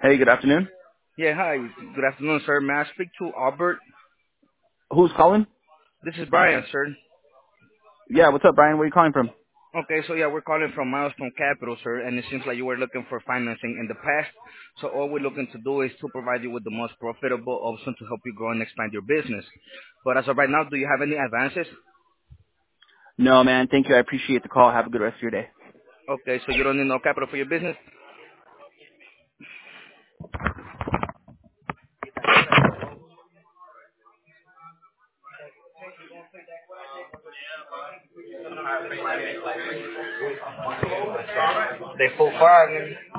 Hey, good afternoon. Yeah, hi. Good afternoon, sir. May I speak to Albert? Who's calling? This is Brian, sir. Yeah, what's up, Brian? Where are you calling from? Okay, so yeah, we're calling from Milestone Capital, sir, and it seems like you were looking for financing in the past. So all we're looking to do is to provide you with the most profitable option to help you grow and expand your business. But as of right now, do you have any advances? No, man. Thank you. I appreciate the call. Have a good rest of your day. Okay, so you don't need no capital for your business? De full fire.